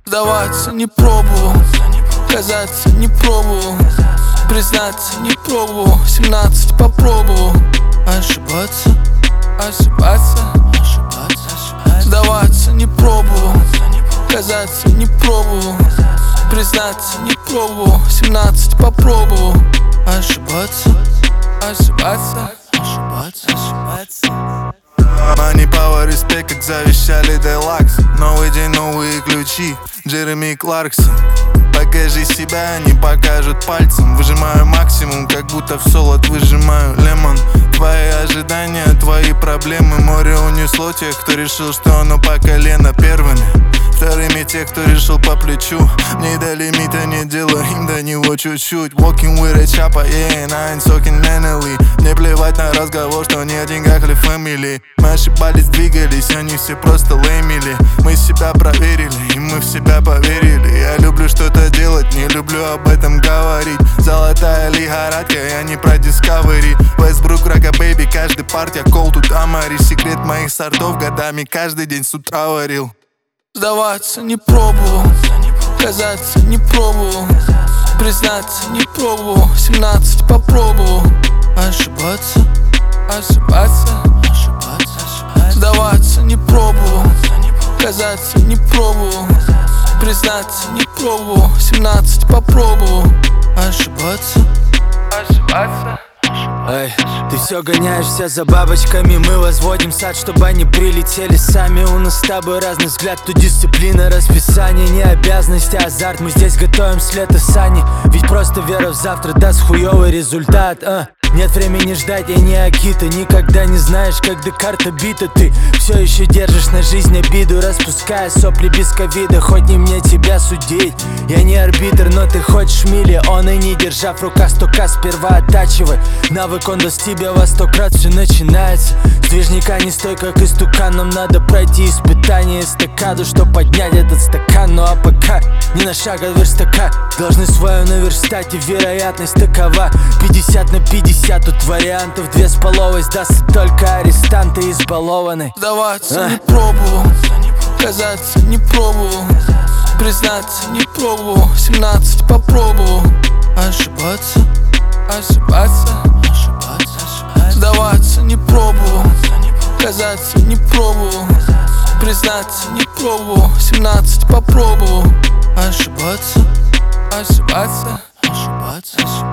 Сдаваться не пробовал, казаться не пробовал, признаться не пробовал, 17 попробовал. Ошибаться, ошибаться, ошибаться. Сдаваться не пробовал, казаться не пробовал, признаться не пробовал, 17 попробовал. Ошибаться, ошибаться, ошибаться, ошибаться. Money, power, респект, как завещали Deluxe. Новый день, новые ключи, Джереми Кларксон. Покажи себя, они покажут пальцем. Выжимаю максимум, как будто в солод выжимаю лемон. Твои ожидания, твои проблемы. Море унесло тех, кто решил, что оно по колено первыми. Вторыми тех, кто решил по плечу. Мне до лимита не делаю, им до него чуть-чуть. Walking with a chopper, yeah, and I ain't talking mentally. Мне плевать на разговор, что не о деньгах или family. Мы ошибались, двигались, они все просто леймили. Мы себя проверили, и мы в себя поверили. Я люблю что-то делать, не люблю об этом говорить. Золотая лихорадка, я не про Discovery. Westbrook, Рага, Бэйби, каждый партия, кол тут Амари. Секрет моих сортов годами каждый день с утра варил. Сдаваться не пробовал, казаться не пробовал, признаться не пробовал, 17 попробовал. Ошибаться, ошибаться, ошибаться. Сдаваться не пробовал, казаться не пробовал, признаться не пробовал, 17 попробовал. Ошибаться, ошибаться. Эй, ты все гоняешься за бабочками, мы возводим сад, чтобы они прилетели сами. У нас с тобой разный взгляд, то дисциплина, расписание, не обязанность, а азарт. Мы здесь готовим с лета сани, ведь просто вера в завтра даст хуёвый результат. Нет времени ждать, я не Акита. Никогда не знаешь, когда карта бита. Ты все еще держишь на жизнь обиду, распуская сопли без ковида. Хоть не мне тебя судить, я не арбитр, но ты хочешь миллион. И не держа в руках 100к, сперва оттачивай навык, он даст тебе во 100 крат. Все начинается с движника, не стой как истукан. Нам надо пройти испытание эстакаду, чтоб поднять этот стакан. Ну а пока не на шаг от верстака, должны свою наверстать, и вероятность такова 50/50. Тут вариантов 2,5, сдастся только арестанты избалованы. Сдаваться не пробовал, казаться не пробовал, признаться не пробовал, 17 попробовал. Ошибаться, ошибаться, ошибаться. Сдаваться не пробовал, казаться не пробовал, признаться не пробовал, 17 попробовал. Ошибаться, ошибаться, ошибаться.